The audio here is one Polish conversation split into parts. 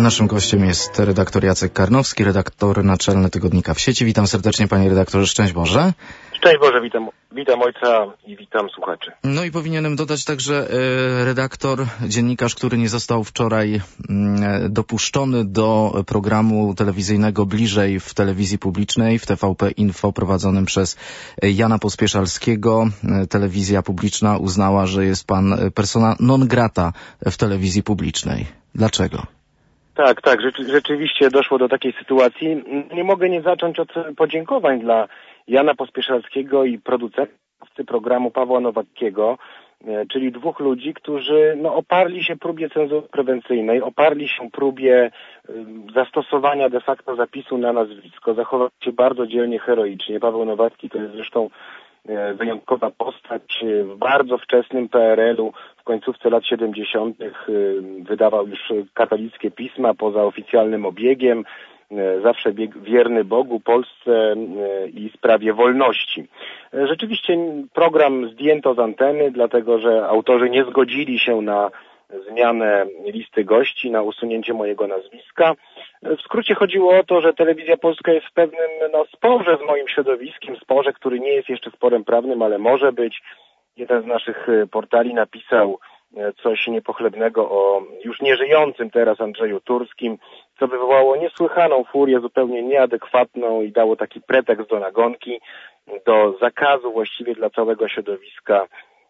Naszym gościem jest redaktor Jacek Karnowski, redaktor naczelny tygodnika W Sieci. Witam serdecznie, panie redaktorze, szczęść Boże. Szczęść Boże, witam ojca i witam słuchaczy. No i powinienem dodać także redaktor, dziennikarz, który nie został wczoraj dopuszczony do programu telewizyjnego Bliżej w telewizji publicznej, w TVP Info prowadzonym przez Jana Pospieszalskiego. Telewizja publiczna uznała, że jest pan persona non grata w telewizji publicznej. Dlaczego? Tak, rzeczywiście doszło do takiej sytuacji. Nie mogę nie zacząć od podziękowań dla Jana Pospieszalskiego i producenta programu Pawła Nowackiego, czyli dwóch ludzi, którzy oparli się próbie cenzury prewencyjnej, oparli się próbie zastosowania de facto zapisu na nazwisko, zachowali się bardzo dzielnie, heroicznie. Paweł Nowacki to jest zresztą wyjątkowa postać w bardzo wczesnym PRL-u, w końcówce lat 70. wydawał już katolickie pisma poza oficjalnym obiegiem, zawsze wierny Bogu, Polsce i sprawie wolności. Rzeczywiście program zdjęto z anteny, dlatego że autorzy nie zgodzili się na zmianę listy gości, na usunięcie mojego nazwiska. W skrócie chodziło o to, że Telewizja Polska jest w pewnym sporze z moim środowiskiem, sporze, który nie jest jeszcze sporem prawnym, ale może być. Jeden z naszych portali napisał coś niepochlebnego o już nieżyjącym teraz Andrzeju Turskim, co wywołało niesłychaną furię, zupełnie nieadekwatną i dało taki pretekst do nagonki, do zakazu właściwie dla całego środowiska,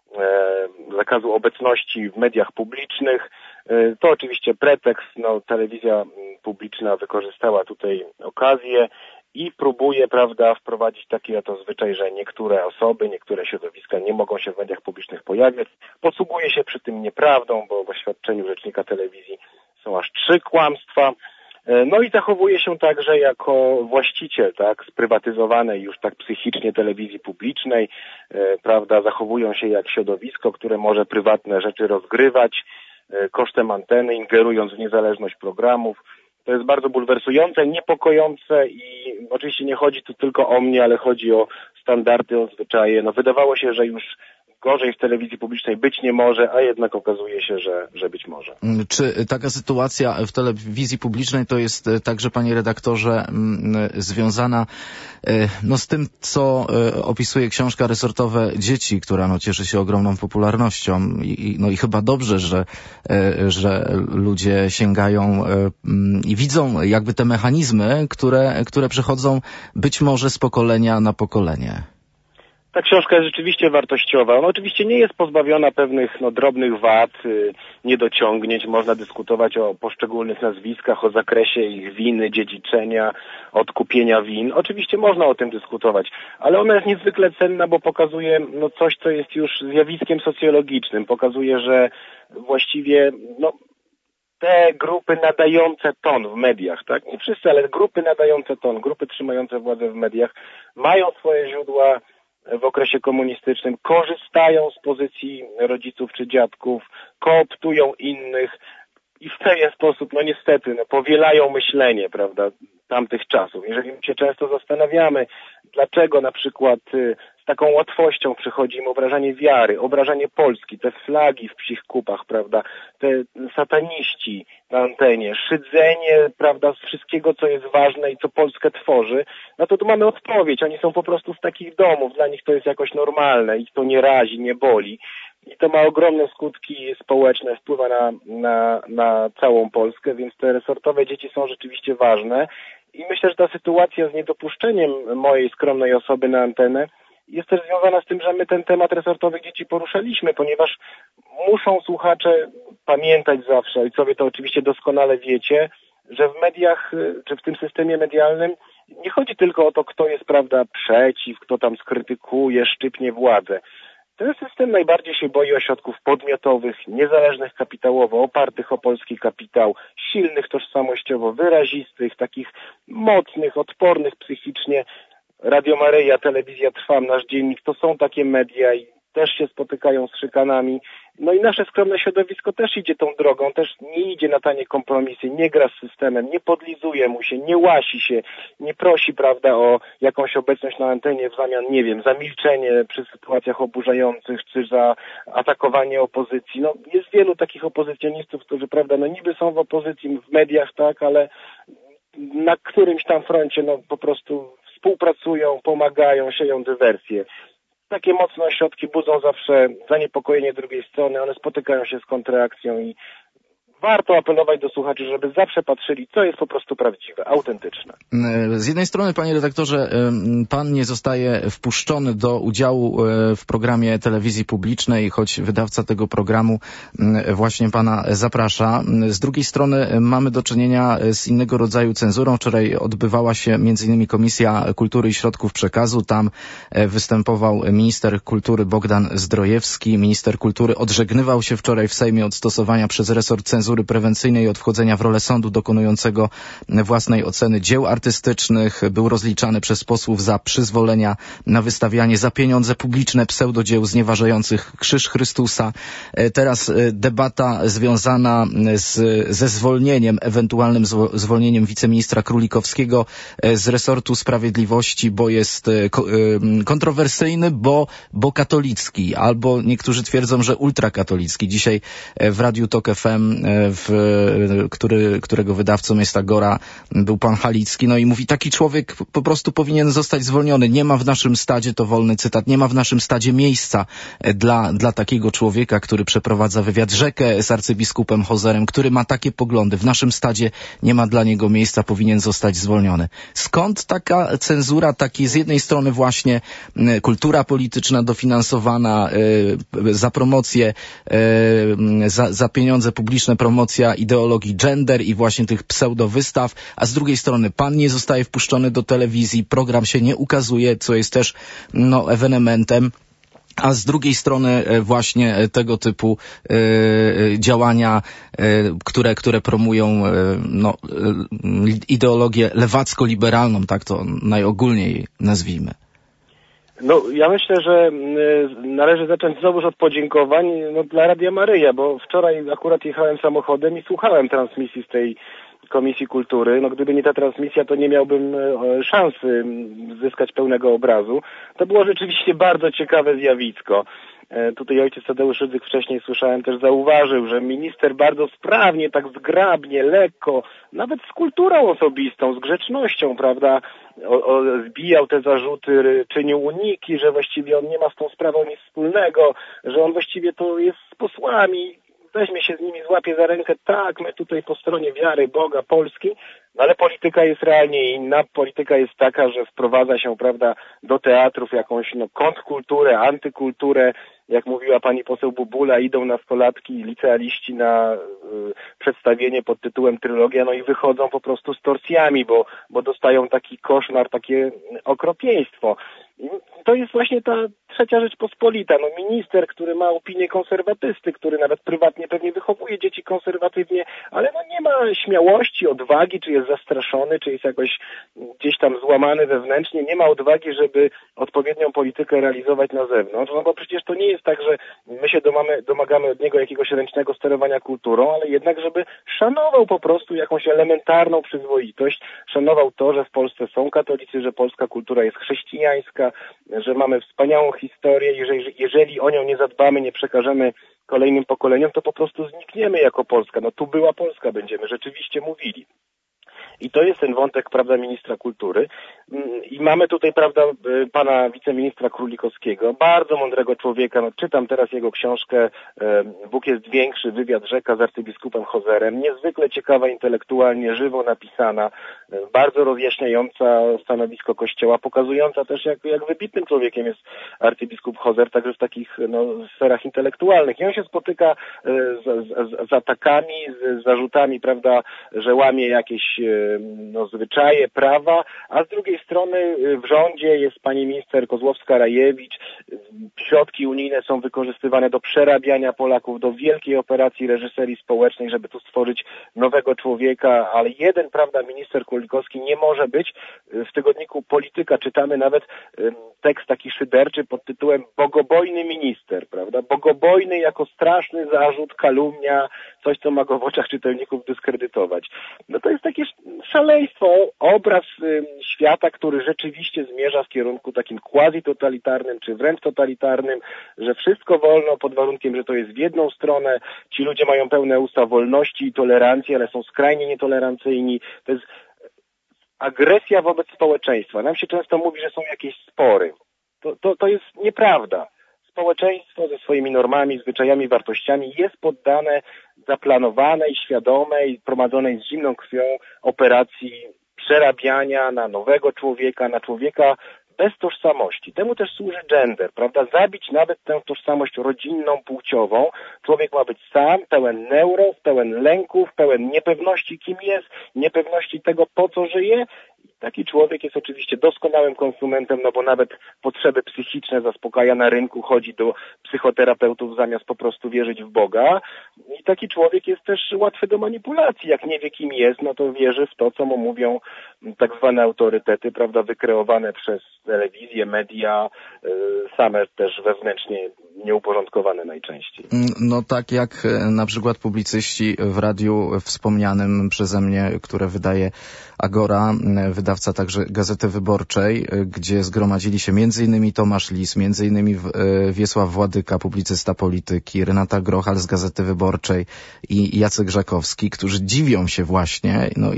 zakazu obecności w mediach publicznych. To oczywiście pretekst, telewizja publiczna wykorzystała tutaj okazję i próbuje, wprowadzić taki oto zwyczaj, że niektóre osoby, niektóre środowiska nie mogą się w mediach publicznych pojawiać. Posługuje się przy tym nieprawdą, bo w oświadczeniu rzecznika telewizji są aż 3 kłamstwa. I zachowuje się także jako właściciel, sprywatyzowanej już tak psychicznie telewizji publicznej, zachowują się jak środowisko, które może prywatne rzeczy rozgrywać kosztem anteny, ingerując w niezależność programów. To jest bardzo bulwersujące, niepokojące i oczywiście nie chodzi tu tylko o mnie, ale chodzi o standardy, o zwyczaje. Wydawało się, że już gorzej w telewizji publicznej być nie może, a jednak okazuje się, że być może. Czy taka sytuacja w telewizji publicznej to jest także, panie redaktorze, związana z tym, co opisuje książka Resortowe Dzieci, która które się ogromną popularnością i chyba dobrze, że ludzie sięgają i widzą jakby te mechanizmy, które przechodzą być może z pokolenia na pokolenie. Ta książka jest rzeczywiście wartościowa. Ona oczywiście nie jest pozbawiona pewnych drobnych wad, niedociągnięć. Można dyskutować o poszczególnych nazwiskach, o zakresie ich winy, dziedziczenia, odkupienia win. Oczywiście można o tym dyskutować, ale ona jest niezwykle cenna, bo pokazuje coś, co jest już zjawiskiem socjologicznym. Pokazuje, że właściwie te grupy nadające ton w mediach, nie wszyscy, ale grupy nadające ton, grupy trzymające władzę w mediach mają swoje źródła w okresie komunistycznym, korzystają z pozycji rodziców czy dziadków, kooptują innych i w ten sposób, niestety, powielają myślenie, tamtych czasów. Jeżeli się często zastanawiamy, dlaczego na przykład z taką łatwością przychodzi im obrażanie wiary, obrażanie Polski, te flagi w psich kupach, te sataniści na antenie, szydzenie, z wszystkiego, co jest ważne i co Polskę tworzy, to tu mamy odpowiedź. Oni są po prostu z takich domów, dla nich to jest jakoś normalne, ich to nie razi, nie boli. I to ma ogromne skutki społeczne, wpływa na całą Polskę, więc te resortowe dzieci są rzeczywiście ważne. I myślę, że ta sytuacja z niedopuszczeniem mojej skromnej osoby na antenę jest też związana z tym, że my ten temat resortowych dzieci poruszaliśmy, ponieważ muszą słuchacze pamiętać zawsze, ojcowie to oczywiście doskonale wiecie, że w mediach, czy w tym systemie medialnym nie chodzi tylko o to, kto jest, przeciw, kto tam skrytykuje, szczypnie władzę. Ten system najbardziej się boi ośrodków podmiotowych, niezależnych kapitałowo, opartych o polski kapitał, silnych tożsamościowo, wyrazistych, takich mocnych, odpornych psychicznie. Radio Maryja, Telewizja Trwam, Nasz Dziennik, to są takie media i też się spotykają z szykanami. No i nasze skromne środowisko też idzie tą drogą, też nie idzie na tanie kompromisy, nie gra z systemem, nie podlizuje mu się, nie łasi się, nie prosi, prawda, o jakąś obecność na antenie w zamian, nie wiem, za milczenie przy sytuacjach oburzających, czy za atakowanie opozycji. No jest wielu takich opozycjonistów, którzy, prawda, no niby są w opozycji, w mediach, tak, ale na którymś tam froncie, no po prostu współpracują, pomagają, sieją dywersję. Takie mocne ośrodki budzą zawsze zaniepokojenie drugiej strony, one spotykają się z kontrreakcją i warto apelować do słuchaczy, żeby zawsze patrzyli, co jest po prostu prawdziwe, autentyczne. Z jednej strony, panie redaktorze, pan nie zostaje wpuszczony do udziału w programie telewizji publicznej, choć wydawca tego programu właśnie pana zaprasza. Z drugiej strony mamy do czynienia z innego rodzaju cenzurą. Wczoraj odbywała się m.in. Komisja Kultury i Środków Przekazu. Tam występował minister kultury Bogdan Zdrojewski. Minister kultury odżegnywał się wczoraj w Sejmie od stosowania przez resort cenzury prewencyjnej i od wchodzenia w rolę sądu dokonującego własnej oceny dzieł artystycznych. Był rozliczany przez posłów za przyzwolenia na wystawianie za pieniądze publiczne pseudodzieł znieważających Krzyż Chrystusa. Teraz debata związana ze zwolnieniem, ewentualnym zwolnieniem wiceministra Królikowskiego z resortu sprawiedliwości, bo jest kontrowersyjny, bo katolicki, albo niektórzy twierdzą, że ultrakatolicki. Dzisiaj w Radiu Tok FM, którego wydawcą jest Agora, był pan Halicki, no i mówi, taki człowiek po prostu powinien zostać zwolniony. Nie ma w naszym stadzie, to wolny cytat, nie ma w naszym stadzie miejsca dla takiego człowieka, który przeprowadza wywiad, rzekę z arcybiskupem Hozerem, który ma takie poglądy. W naszym stadzie nie ma dla niego miejsca, powinien zostać zwolniony. Skąd taka cenzura, taki z jednej strony właśnie kultura polityczna dofinansowana za promocję, za pieniądze publiczne, promocja ideologii gender i właśnie tych pseudowystaw, a z drugiej strony pan nie zostaje wpuszczony do telewizji, program się nie ukazuje, co jest też ewenementem, a z drugiej strony właśnie tego typu działania, które promują ideologię lewacko-liberalną, tak to najogólniej nazwijmy. No, ja myślę, że należy zacząć znowuż od podziękowań dla Radia Maryja, bo wczoraj akurat jechałem samochodem i słuchałem transmisji z tej Komisji Kultury. No, gdyby nie ta transmisja, to nie miałbym szansy zyskać pełnego obrazu. To było rzeczywiście bardzo ciekawe zjawisko. Tutaj ojciec Tadeusz Rydzyk wcześniej słyszałem też zauważył, że minister bardzo sprawnie, tak zgrabnie, lekko, nawet z kulturą osobistą, z grzecznością, prawda, zbijał te zarzuty, czynił uniki, że właściwie on nie ma z tą sprawą nic wspólnego, że on właściwie to jest z posłami, weźmie się z nimi, złapie za rękę, tak, my tutaj po stronie wiary, Boga, Polski, no ale polityka jest realnie inna. Polityka jest taka, że wprowadza się, prawda, do teatrów jakąś kontrkulturę, antykulturę. Jak mówiła pani poseł Bubula, idą nastolatki, licealiści na przedstawienie pod tytułem Trylogia, no i wychodzą po prostu z torsjami, bo dostają taki koszmar, takie okropieństwo. I to jest właśnie ta trzecia Rzeczpospolita. No minister, który ma opinię konserwatysty, który nawet prywatnie pewnie wychowuje dzieci konserwatywnie, ale no nie ma śmiałości, odwagi, czy jest zastraszony, czy jest jakoś gdzieś tam złamany wewnętrznie, nie ma odwagi, żeby odpowiednią politykę realizować na zewnątrz, no bo przecież to nie jest tak, że my się domagamy od niego jakiegoś ręcznego sterowania kulturą, ale jednak, żeby szanował po prostu jakąś elementarną przyzwoitość, szanował to, że w Polsce są katolicy, że polska kultura jest chrześcijańska, że mamy wspaniałą historię i jeżeli o nią nie zadbamy, nie przekażemy kolejnym pokoleniom, to po prostu znikniemy jako Polska. No tu była Polska, będziemy rzeczywiście mówili. I to jest ten wątek, prawda, ministra kultury. I mamy tutaj, prawda, pana wiceministra Królikowskiego, bardzo mądrego człowieka. No, czytam teraz jego książkę Bóg jest większy, wywiad rzeka z arcybiskupem Hozerem. Niezwykle ciekawa intelektualnie, żywo napisana, bardzo rozjaśniająca stanowisko Kościoła, pokazująca też, jak wybitnym człowiekiem jest arcybiskup Hozer, także w takich sferach intelektualnych. I on się spotyka z atakami, z zarzutami, prawda, że łamie jakieś zwyczaje, prawa, a z drugiej strony w rządzie jest pani minister Kozłowska-Rajewicz, środki unijne są wykorzystywane do przerabiania Polaków, do wielkiej operacji reżyserii społecznej, żeby tu stworzyć nowego człowieka, ale jeden, prawda, minister Królikowski nie może być. W tygodniku Polityka czytamy nawet tekst taki szyderczy pod tytułem Bogobojny minister, prawda? Bogobojny jako straszny zarzut, kalumnia, coś, co ma go w oczach czytelników dyskredytować. No to jest takie szaleństwo, obraz świata, który rzeczywiście zmierza w kierunku takim quasi-totalitarnym, czy wręcz totalitarnym, że wszystko wolno pod warunkiem, że to jest w jedną stronę, ci ludzie mają pełne usta wolności i tolerancji, ale są skrajnie nietolerancyjni. To jest agresja wobec społeczeństwa. Nam się często mówi, że są jakieś spory. To jest nieprawda. Społeczeństwo ze swoimi normami, zwyczajami, wartościami jest poddane zaplanowanej, świadomej, prowadzonej z zimną krwią operacji przerabiania na nowego człowieka, na człowieka bez tożsamości. Temu też służy gender, prawda? Zabić nawet tę tożsamość rodzinną, płciową. Człowiek ma być sam, pełen neuroz, pełen lęków, pełen niepewności, kim jest, niepewności tego, po co żyje. Taki człowiek jest oczywiście doskonałym konsumentem, no bo nawet potrzeby psychiczne zaspokaja na rynku, chodzi do psychoterapeutów zamiast po prostu wierzyć w Boga. I taki człowiek jest też łatwy do manipulacji. Jak nie wie, kim jest, no to wierzy w to, co mu mówią tak zwane autorytety, prawda, wykreowane przez telewizję, media, same też wewnętrznie nieuporządkowane najczęściej. No tak jak na przykład publicyści w radiu wspomnianym przeze mnie, które wydaje Agora, wydawca także Gazety Wyborczej, gdzie zgromadzili się m.in. Tomasz Lis, m.in. Wiesław Władyka, publicysta polityki, Renata Grochal z Gazety Wyborczej i Jacek Żakowski, którzy dziwią się właśnie, no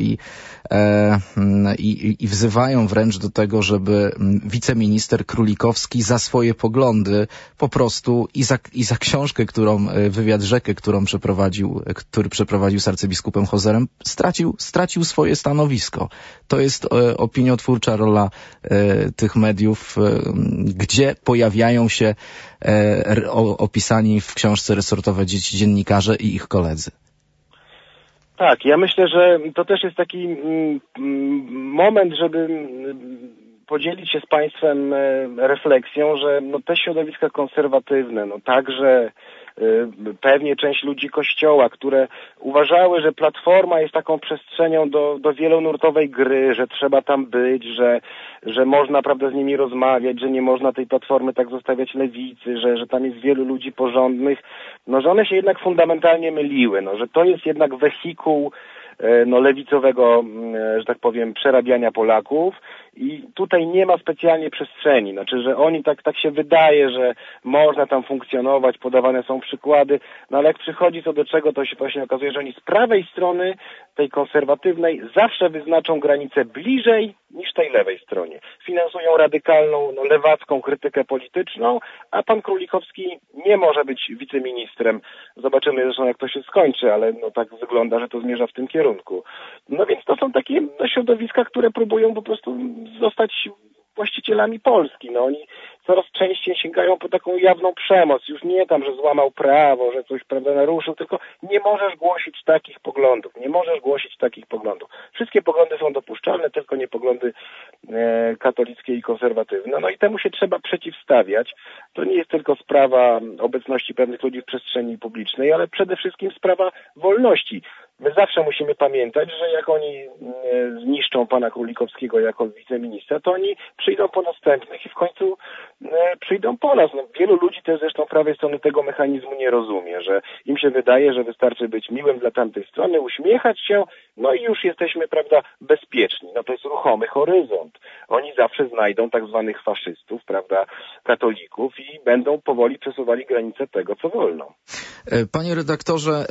i wzywają wręcz do tego, żeby wiceminister Królikowski za swoje poglądy po prostu i za książkę, wywiad Rzekę, który przeprowadził z arcybiskupem Hozerem, stracił swoje stanowisko. To jest opiniotwórcza rola tych mediów, gdzie pojawiają się opisani w książce resortowe dzieci dziennikarze i ich koledzy. Tak, ja myślę, że to też jest taki moment, żeby podzielić się z Państwem refleksją, że no te środowiska konserwatywne, no także pewnie część ludzi Kościoła, które uważały, że Platforma jest taką przestrzenią do wielonurtowej gry, że trzeba tam być, że można, prawda, z nimi rozmawiać, że nie można tej Platformy tak zostawiać lewicy, że tam jest wielu ludzi porządnych, no że one się jednak fundamentalnie myliły, no że to jest jednak wehikuł lewicowego, że tak powiem, przerabiania Polaków i tutaj nie ma specjalnie przestrzeni. Znaczy, że oni tak się wydaje, że można tam funkcjonować, podawane są przykłady, no ale jak przychodzi co do czego, to się właśnie okazuje, że oni z prawej strony, tej konserwatywnej, zawsze wyznaczą granicę bliżej niż tej lewej stronie. Finansują radykalną, lewacką krytykę polityczną, a pan Królikowski nie może być wiceministrem. Zobaczymy zresztą, jak to się skończy, ale tak wygląda, że to zmierza w tym kierunku. No więc to są takie środowiska, które próbują po prostu zostać właścicielami Polski. No oni coraz częściej sięgają po taką jawną przemoc. Już nie tam, że złamał prawo, że coś, prawda, naruszył, tylko nie możesz głosić takich poglądów. Nie możesz głosić takich poglądów. Wszystkie poglądy są dopuszczalne, tylko nie poglądy katolickie i konserwatywne. No i temu się trzeba przeciwstawiać. To nie jest tylko sprawa obecności pewnych ludzi w przestrzeni publicznej, ale przede wszystkim sprawa wolności. My zawsze musimy pamiętać, że jak oni zniszczą pana Królikowskiego jako wiceministra, to oni przyjdą po następnych i w końcu przyjdą po nas. No, wielu ludzi też zresztą prawej strony tego mechanizmu nie rozumie, że im się wydaje, że wystarczy być miłym dla tamtej strony, uśmiechać się, no i już jesteśmy, prawda, bezpieczni. No to jest ruchomy horyzont. Oni zawsze znajdą tak zwanych faszystów, prawda, katolików i będą powoli przesuwali granice tego, co wolno. Panie redaktorze,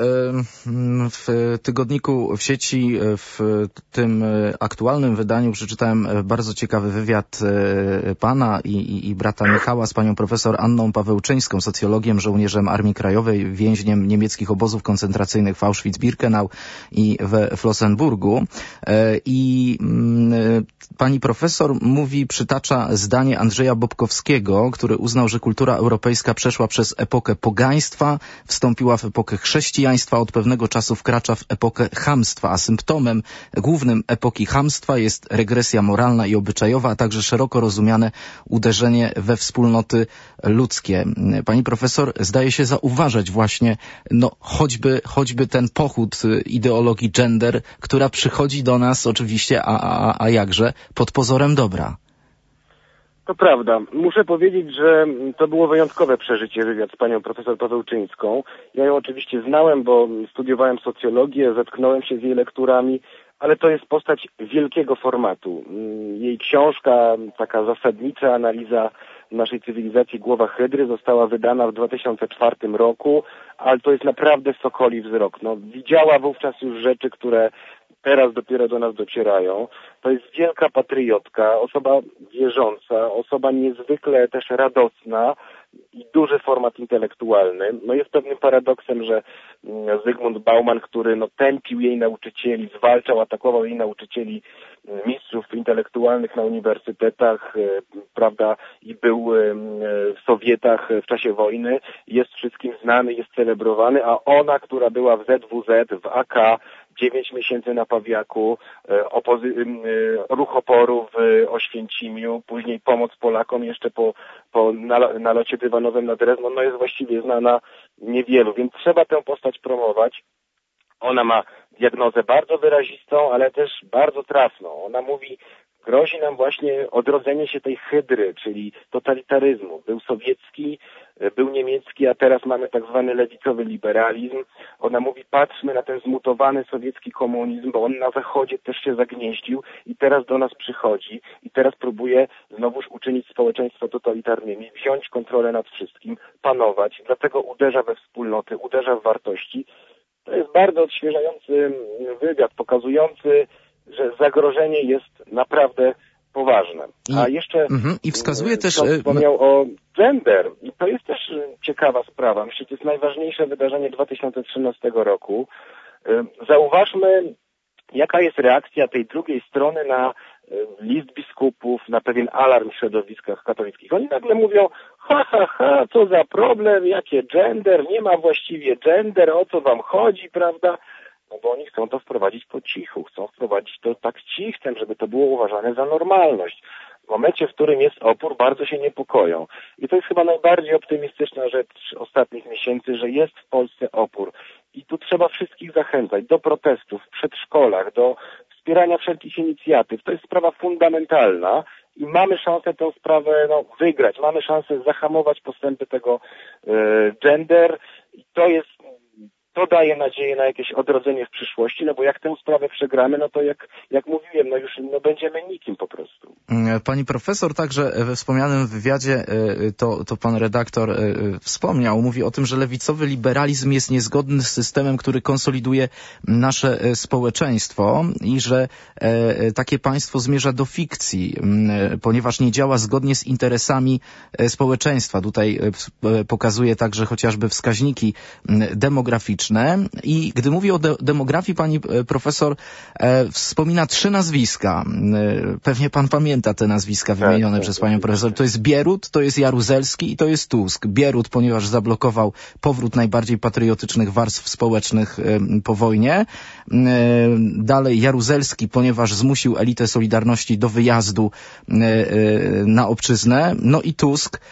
w tygodniku w sieci, w tym aktualnym wydaniu przeczytałem bardzo ciekawy wywiad pana i brata Michała z panią profesor Anną Pawełczyńską, socjologiem, żołnierzem Armii Krajowej, więźniem niemieckich obozów koncentracyjnych w Auschwitz-Birkenau i we Flossenburgu. I pani profesor przytacza zdanie Andrzeja Bobkowskiego, który uznał, że kultura europejska przeszła przez epokę pogaństwa, wstąpiła w epokę chrześcijaństwa, od pewnego czasu wkracza w epokę chamstwa, a symptomem głównym epoki chamstwa jest regresja moralna i obyczajowa, a także szeroko rozumiane uderzenie we wspólnoty ludzkie. Pani profesor zdaje się zauważać właśnie, choćby ten pochód ideologii gender, która przychodzi do nas oczywiście, a jakże, pod pozorem dobra. To prawda. Muszę powiedzieć, że to było wyjątkowe przeżycie, wywiad z panią profesor Pawełczyńską. Ja ją oczywiście znałem, bo studiowałem socjologię, zetknąłem się z jej lekturami, ale to jest postać wielkiego formatu. Jej książka, taka zasadnicza analiza naszej cywilizacji Głowa Hydry została wydana w 2004 roku, ale to jest naprawdę sokoli wzrok. Widziała wówczas już rzeczy, które teraz dopiero do nas docierają. To jest wielka patriotka, osoba wierząca, osoba niezwykle też radosna i duży format intelektualny. Jest pewnym paradoksem, że Zygmunt Bauman, który tępił jej nauczycieli, zwalczał, atakował jej nauczycieli, mistrzów intelektualnych na uniwersytetach, prawda, i był w Sowietach w czasie wojny, jest wszystkim znany, jest celebrowany, a ona, która była w ZWZ, w AK, 9 miesięcy na Pawiaku, ruch oporu w Oświęcimiu, później pomoc Polakom jeszcze po nalocie dywanowym na Drezno, jest właściwie znana niewielu, więc trzeba tę postać promować. Ona ma diagnozę bardzo wyrazistą, ale też bardzo trafną. Ona mówi, grozi nam właśnie odrodzenie się tej hydry, czyli totalitaryzmu. Był sowiecki, był niemiecki, a teraz mamy tak zwany lewicowy liberalizm. Ona mówi, patrzmy na ten zmutowany sowiecki komunizm, bo on na Zachodzie też się zagnieździł i teraz do nas przychodzi i teraz próbuje znowuż uczynić społeczeństwo totalitarnymi, wziąć kontrolę nad wszystkim, panować, dlatego uderza we wspólnoty, uderza w wartości. To jest bardzo odświeżający wywiad, pokazujący, że zagrożenie jest naprawdę poważne. A jeszcze i wskazuje też wspomniał o gender. I to jest też ciekawa sprawa. Myślę, że to jest najważniejsze wydarzenie 2013 roku. Zauważmy, jaka jest reakcja tej drugiej strony na list biskupów, na pewien alarm w środowiskach katolickich. Oni nagle mówią, co za problem, jakie gender, nie ma właściwie gender, o co wam chodzi, prawda? Bo oni chcą to wprowadzić po cichu, chcą wprowadzić to tak cichcem, żeby to było uważane za normalność. W momencie, w którym jest opór, bardzo się niepokoją. I to jest chyba najbardziej optymistyczna rzecz ostatnich miesięcy, że jest w Polsce opór. I tu trzeba wszystkich zachęcać do protestów w przedszkolach, do wspierania wszelkich inicjatyw. To jest sprawa fundamentalna i mamy szansę tę sprawę wygrać. Mamy szansę zahamować postępy tego gender i to daje nadzieję na jakieś odrodzenie w przyszłości, bo jak tę sprawę przegramy, to jak mówiłem, już będziemy nikim po prostu. Pani profesor także we wspomnianym wywiadzie, to pan redaktor wspomniał, mówi o tym, że lewicowy liberalizm jest niezgodny z systemem, który konsoliduje nasze społeczeństwo i że takie państwo zmierza do fikcji, ponieważ nie działa zgodnie z interesami społeczeństwa. Tutaj pokazuje także chociażby wskaźniki demograficzne. I gdy mówi o demografii, pani profesor wspomina 3 nazwiska. Pewnie pan pamięta te nazwiska wymienione przez panią profesor. To jest Bierut, to jest Jaruzelski i to jest Tusk. Bierut, ponieważ zablokował powrót najbardziej patriotycznych warstw społecznych po wojnie. Dalej Jaruzelski, ponieważ zmusił elitę Solidarności do wyjazdu na obczyznę. I Tusk,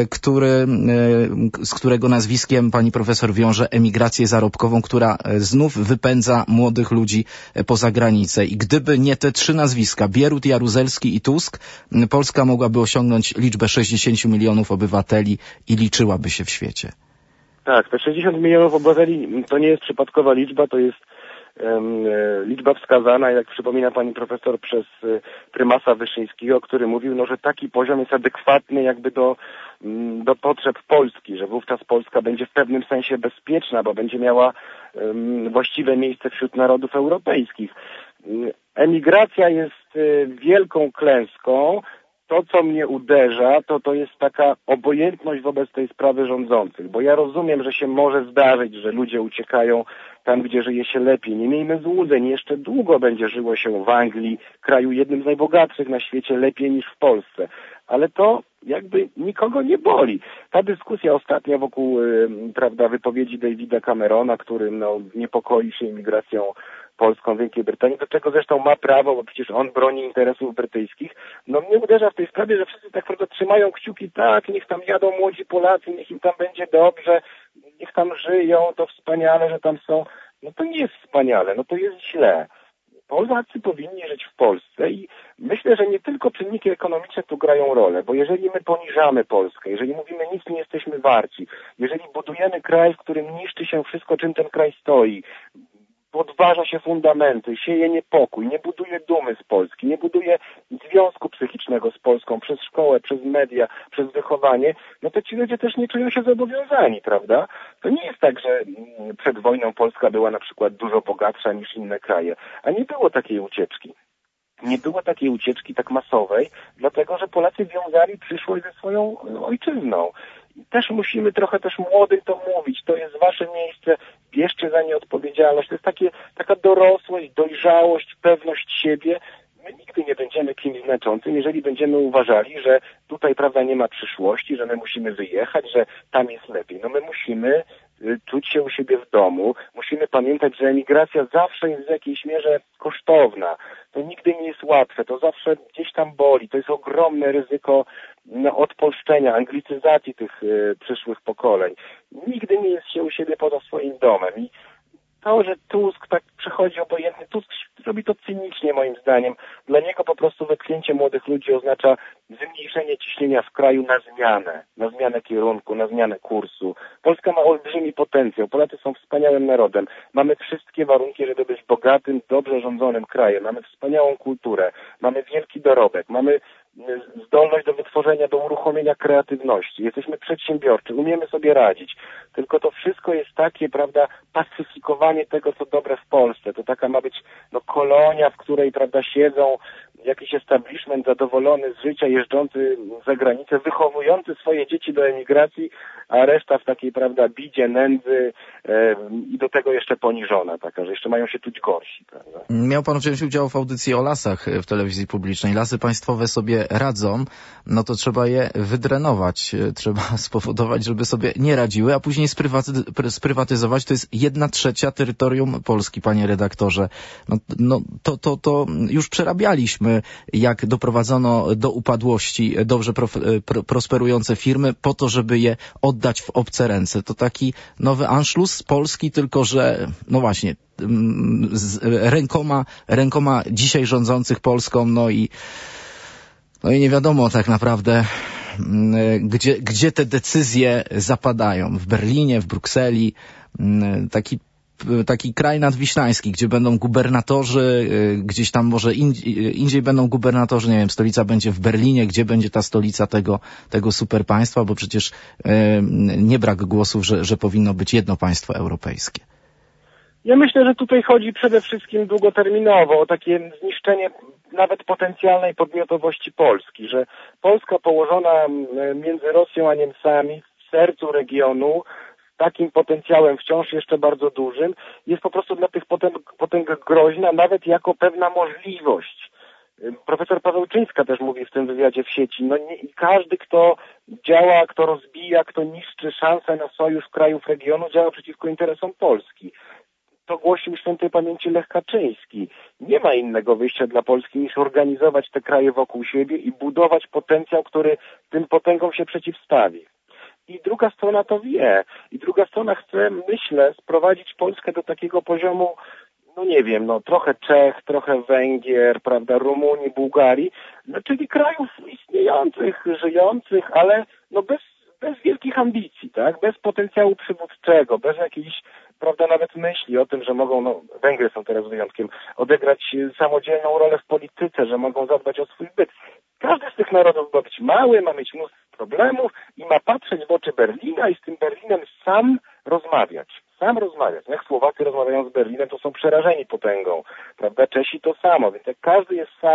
z którego nazwiskiem pani profesor wiąże emigrację zarobkową, która znów wypędza młodych ludzi poza granicę. I gdyby nie te 3 nazwiska, Bierut, Jaruzelski i Tusk, Polska mogłaby osiągnąć liczbę 60 milionów obywateli i liczyłaby się w świecie. Tak, te 60 milionów obywateli to nie jest przypadkowa liczba, to jest liczba wskazana, jak przypomina pani profesor, przez prymasa Wyszyńskiego, który mówił, że taki poziom jest adekwatny jakby do potrzeb Polski, że wówczas Polska będzie w pewnym sensie bezpieczna, bo będzie miała właściwe miejsce wśród narodów europejskich. Emigracja jest wielką klęską to, co mnie uderza, to jest taka obojętność wobec tej sprawy rządzących, bo ja rozumiem, że się może zdarzyć, że ludzie uciekają tam, gdzie żyje się lepiej. Nie miejmy złudzeń, jeszcze długo będzie żyło się w Anglii, kraju jednym z najbogatszych na świecie, lepiej niż w Polsce. Ale to jakby nikogo nie boli. Ta dyskusja ostatnia wokół wypowiedzi Davida Camerona, który niepokoi się imigracją polską w Wielkiej Brytanii, do czego zresztą ma prawo, bo przecież on broni interesów brytyjskich. Mnie uderza w tej sprawie, że wszyscy tak naprawdę trzymają kciuki, tak, niech tam jadą młodzi Polacy, niech im tam będzie dobrze, niech tam żyją, to wspaniale, że tam są. To nie jest wspaniale, to jest źle. Polacy powinni żyć w Polsce i myślę, że nie tylko czynniki ekonomiczne tu grają rolę, bo jeżeli my poniżamy Polskę, jeżeli mówimy nic nie jesteśmy warci, jeżeli budujemy kraj, w którym niszczy się wszystko, czym ten kraj stoi, podważa się fundamenty, sieje niepokój, nie buduje dumy z Polski, nie buduje związku psychicznego z Polską przez szkołę, przez media, przez wychowanie, to ci ludzie też nie czują się zobowiązani, prawda? To nie jest tak, że przed wojną Polska była na przykład dużo bogatsza niż inne kraje, a nie było takiej ucieczki. Nie było takiej ucieczki tak masowej, dlatego że Polacy wiązali przyszłość ze swoją ojczyzną. I też musimy trochę też młodym to mówić, to jest wasze miejsce, bierzcie za nie odpowiedzialność. To jest taka dorosłość, dojrzałość, pewność siebie. My nigdy nie będziemy kimś znaczącym, jeżeli będziemy uważali, że tutaj, prawda, nie ma przyszłości, że my musimy wyjechać, że tam jest lepiej. My musimy czuć się u siebie w domu. Musimy pamiętać, że emigracja zawsze jest w jakiejś mierze kosztowna. To nigdy nie jest łatwe, to zawsze gdzieś tam boli. To jest ogromne ryzyko odpolszczenia, anglicyzacji tych przyszłych pokoleń. Nigdy nie jest się u siebie poza swoim domem. I to, że Tusk tak przechodzi obojętny, Tusk robi to cynicznie moim zdaniem. Dla niego po prostu wypchnięcie młodych ludzi oznacza zmniejszenie ciśnienia w kraju na zmianę kierunku, na zmianę kursu. Polska ma olbrzymi potencjał. Polacy są wspaniałym narodem. Mamy wszystkie warunki, żeby być bogatym, dobrze rządzonym krajem. Mamy wspaniałą kulturę. Mamy wielki dorobek. Mamy zdolność do wytworzenia, do uruchomienia kreatywności. Jesteśmy przedsiębiorczy, umiemy sobie radzić. Tylko to wszystko jest takie, prawda, pacyfikowanie tego, co dobre w Polsce. To taka ma być kolonia, w której, prawda, siedzą jakiś establishment zadowolony z życia, jeżdżący za granicę, wychowujący swoje dzieci do emigracji, a reszta w takiej, prawda, bidzie, nędzy i do tego jeszcze poniżona, taka, że jeszcze mają się czuć gorsi. Prawda? Miał pan wziąć udział w audycji o lasach w telewizji publicznej. Lasy państwowe sobie radzą, to trzeba je wydrenować, trzeba spowodować, żeby sobie nie radziły, a później sprywatyzować. To jest 1/3 terytorium Polski, panie redaktorze. To już przerabialiśmy, jak doprowadzono do upadłości dobrze prosperujące firmy po to, żeby je oddać w obce ręce. To taki nowy Anschluss z Polski, tylko że, właśnie, z rękoma dzisiaj rządzących Polską, i nie wiadomo tak naprawdę, gdzie te decyzje zapadają. W Berlinie, w Brukseli, taki kraj nadwiślański, gdzie będą gubernatorzy, gdzieś tam może indziej będą gubernatorzy, nie wiem, stolica będzie w Berlinie, gdzie będzie ta stolica tego superpaństwa, bo przecież nie brak głosów, że powinno być jedno państwo europejskie. Ja myślę, że tutaj chodzi przede wszystkim długoterminowo o takie zniszczenie nawet potencjalnej podmiotowości Polski, że Polska położona między Rosją a Niemcami w sercu regionu, z takim potencjałem wciąż jeszcze bardzo dużym, jest po prostu dla tych potęg groźna, nawet jako pewna możliwość. Profesor Pawełczyńska też mówi w tym wywiadzie w sieci, każdy, kto działa, kto rozbija, kto niszczy szansę na sojusz krajów regionu, działa przeciwko interesom Polski. To głosił świętej pamięci Lech Kaczyński. Nie ma innego wyjścia dla Polski niż organizować te kraje wokół siebie i budować potencjał, który tym potęgom się przeciwstawi. I druga strona to wie. I druga strona chce, myślę, sprowadzić Polskę do takiego poziomu, trochę Czech, trochę Węgier, prawda, Rumunii, Bułgarii, czyli krajów istniejących, żyjących, ale bez wielkich ambicji, tak? Bez potencjału przywódczego, bez jakiejś, prawda, nawet myśli o tym, że mogą, Węgry są teraz wyjątkiem, odegrać samodzielną rolę w polityce, że mogą zadbać o swój byt. Każdy z tych narodów ma być mały, ma mieć mnóstwo problemów i ma patrzeć w oczy Berlina i z tym Berlinem sam rozmawiać. Jak Słowacy rozmawiają z Berlinem, to są przerażeni potęgą, prawda? Czesi to samo, więc jak każdy jest sam,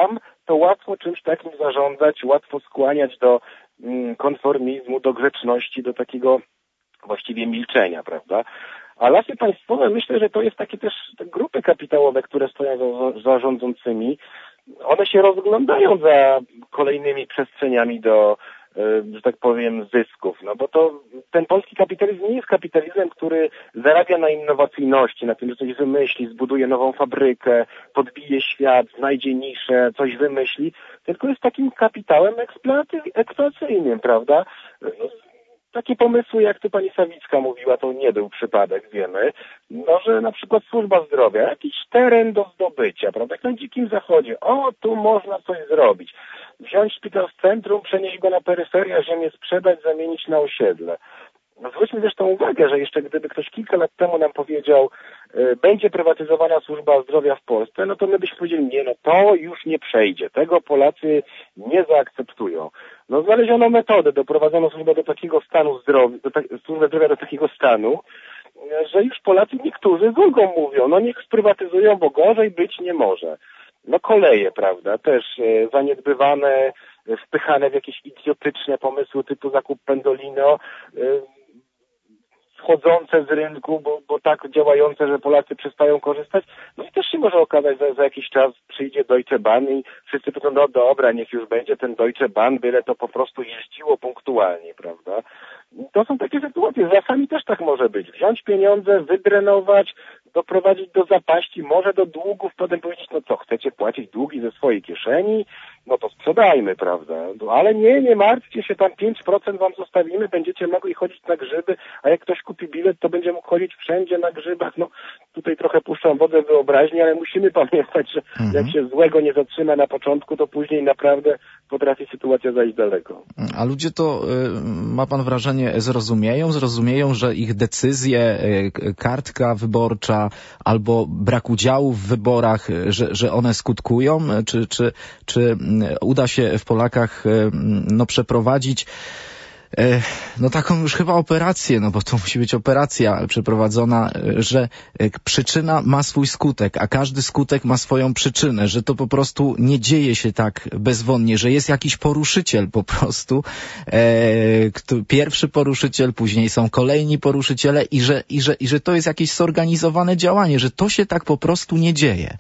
to łatwo czymś takim zarządzać, łatwo skłaniać do konformizmu, do grzeczności, do takiego właściwie milczenia, prawda? A Lasy Państwowe, myślę, że to jest takie też te grupy kapitałowe, które stoją za rządzącymi. One się rozglądają za kolejnymi przestrzeniami do, że tak powiem, zysków. No bo to ten polski kapitalizm nie jest kapitalizmem, który zarabia na innowacyjności, na tym, że coś wymyśli, zbuduje nową fabrykę, podbije świat, znajdzie niszę, coś wymyśli, tylko jest takim kapitałem eksploatacyjnym, prawda? Takie pomysły, jak tu pani Sawicka mówiła, to nie był przypadek, wiemy, no, że na przykład służba zdrowia, jakiś teren do zdobycia, prawda, jak na Dzikim Zachodzie, tu można coś zrobić. Wziąć szpital w centrum, przenieść go na peryferię, a ziemię sprzedać, zamienić na osiedle. No, zwróćmy zresztą uwagę, że jeszcze gdyby ktoś kilka lat temu nam powiedział, będzie prywatyzowana służba zdrowia w Polsce, no to my byśmy powiedzieli, nie, no to już nie przejdzie, tego Polacy nie zaakceptują. No znaleziono metodę, doprowadzono służbę do takiego stanu służbę zdrowia do takiego stanu, że już Polacy niektórzy z ulgą mówią, no niech sprywatyzują, bo gorzej być nie może. No koleje, prawda, też zaniedbywane, wpychane w jakieś idiotyczne pomysły typu zakup Pendolino, schodzące z rynku, bo tak działające, że Polacy przestają korzystać. No i też się może okazać, że za jakiś czas przyjdzie Deutsche Bahn i wszyscy powiedzą, no dobra, niech już będzie ten Deutsche Bahn, byle to po prostu jeździło punktualnie, prawda? To są takie sytuacje. Z lasami też tak może być. Wziąć pieniądze, wydrenować, doprowadzić do zapaści, może do długów, potem powiedzieć, no co, chcecie płacić długi ze swojej kieszeni? No to sprzedajmy, prawda? No, ale nie martwcie się, tam 5% wam zostawimy, będziecie mogli chodzić na grzyby, a jak ktoś kupi bilet, to będzie mógł chodzić wszędzie na grzybach. No tutaj trochę puszczam wodę wyobraźni, ale musimy pamiętać, że jak się złego nie zatrzyma na początku, to później naprawdę potrafi sytuacja zajść daleko. A ludzie to, ma pan wrażenie, zrozumieją, że ich decyzje, kartka wyborcza albo brak udziału w wyborach, że one skutkują? Czy uda się w Polakach przeprowadzić taką już chyba operację, bo to musi być operacja przeprowadzona, że przyczyna ma swój skutek, a każdy skutek ma swoją przyczynę, że to po prostu nie dzieje się tak bezwonnie, że jest jakiś poruszyciel po prostu, pierwszy poruszyciel, później są kolejni poruszyciele i że to jest jakieś zorganizowane działanie, że to się tak po prostu nie dzieje.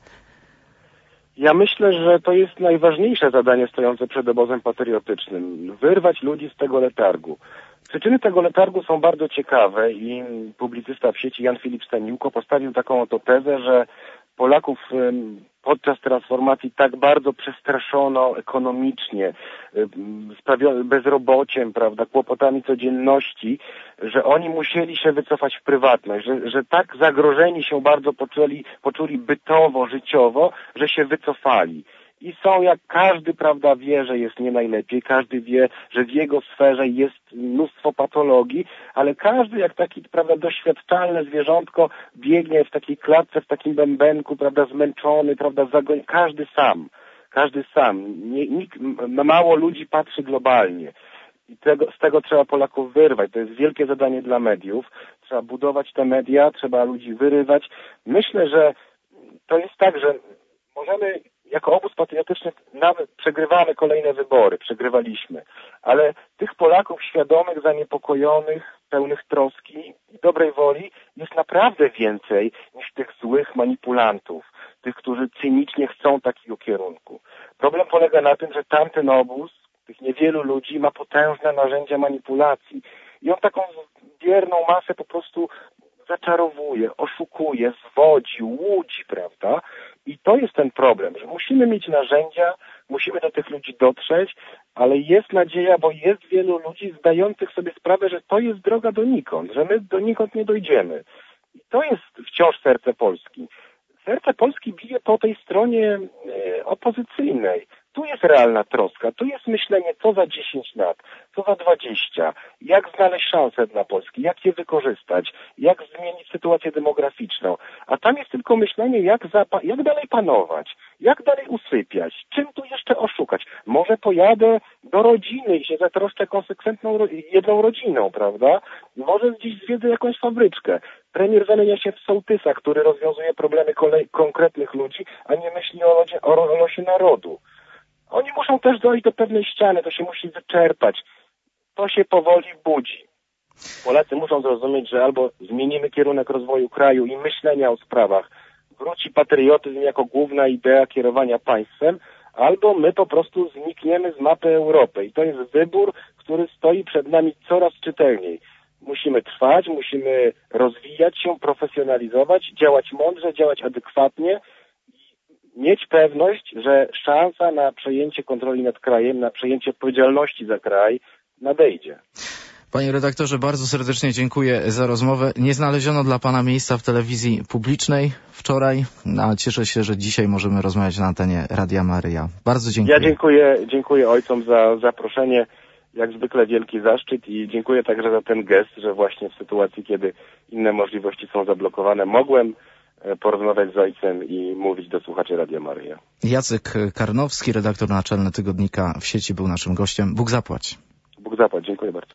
Ja myślę, że to jest najważniejsze zadanie stojące przed obozem patriotycznym. Wyrwać ludzi z tego letargu. Przyczyny tego letargu są bardzo ciekawe i publicysta w sieci Jan Filip Staniłko postawił taką oto tezę, że Polaków podczas transformacji tak bardzo przestraszono ekonomicznie, bezrobociem, prawda, kłopotami codzienności, że oni musieli się wycofać w prywatność, że tak zagrożeni się bardzo poczuli bytowo, życiowo, że się wycofali. I są, jak każdy, prawda, wie, że jest nie najlepiej, każdy wie, że w jego sferze jest mnóstwo patologii, ale każdy, jak taki, prawda, doświadczalne zwierzątko biegnie w takiej klatce, w takim bębenku, prawda, zmęczony, prawda, każdy sam. Mało ludzi patrzy globalnie. I z tego trzeba Polaków wyrwać. To jest wielkie zadanie dla mediów. Trzeba budować te media, trzeba ludzi wyrywać. Myślę, że to jest tak, że możemy jako obóz patriotyczny nawet przegrywamy kolejne wybory, przegrywaliśmy, ale tych Polaków świadomych, zaniepokojonych, pełnych troski i dobrej woli jest naprawdę więcej niż tych złych manipulantów, tych, którzy cynicznie chcą takiego kierunku. Problem polega na tym, że tamten obóz, tych niewielu ludzi, ma potężne narzędzia manipulacji i on taką bierną masę po prostu zaczarowuje, oszukuje, zwodzi, łudzi, prawda? I to jest ten problem, że musimy mieć narzędzia, musimy do tych ludzi dotrzeć, ale jest nadzieja, bo jest wielu ludzi zdających sobie sprawę, że to jest droga donikąd, że my donikąd nie dojdziemy. I to jest wciąż serce Polski. Serce Polski bije po tej stronie opozycyjnej. Tu jest realna troska, tu jest myślenie, co za 10 lat, co za 20, jak znaleźć szanse dla Polski, jak je wykorzystać, jak zmienić sytuację demograficzną. A tam jest tylko myślenie, jak dalej panować, jak dalej usypiać, czym tu jeszcze oszukać. Może pojadę do rodziny i się zatroszczę konsekwentną jedną rodziną, prawda? Może gdzieś zwiedzę jakąś fabryczkę. Premier zamienia się w sołtysa, który rozwiązuje problemy konkretnych ludzi, a nie myśli o losie narodu. Oni muszą też dojść do pewnej ściany, to się musi wyczerpać. To się powoli budzi. Polacy muszą zrozumieć, że albo zmienimy kierunek rozwoju kraju i myślenia o sprawach, wróci patriotyzm jako główna idea kierowania państwem, albo my po prostu znikniemy z mapy Europy. I to jest wybór, który stoi przed nami coraz czytelniej. Musimy trwać, musimy rozwijać się, profesjonalizować, działać mądrze, działać adekwatnie i mieć pewność, że szansa na przejęcie kontroli nad krajem, na przejęcie odpowiedzialności za kraj nadejdzie. Panie redaktorze, bardzo serdecznie dziękuję za rozmowę. Nie znaleziono dla pana miejsca w telewizji publicznej wczoraj, a cieszę się, że dzisiaj możemy rozmawiać na antenie Radia Maryja. Bardzo dziękuję. Ja dziękuję ojcom za zaproszenie. Jak zwykle wielki zaszczyt i dziękuję także za ten gest, że właśnie w sytuacji, kiedy inne możliwości są zablokowane, mogłem porozmawiać z ojcem i mówić do słuchaczy Radia Maryja. Jacek Karnowski, redaktor naczelny tygodnika W sieci, był naszym gościem. Bóg zapłać. Bóg zapłać. Dziękuję bardzo.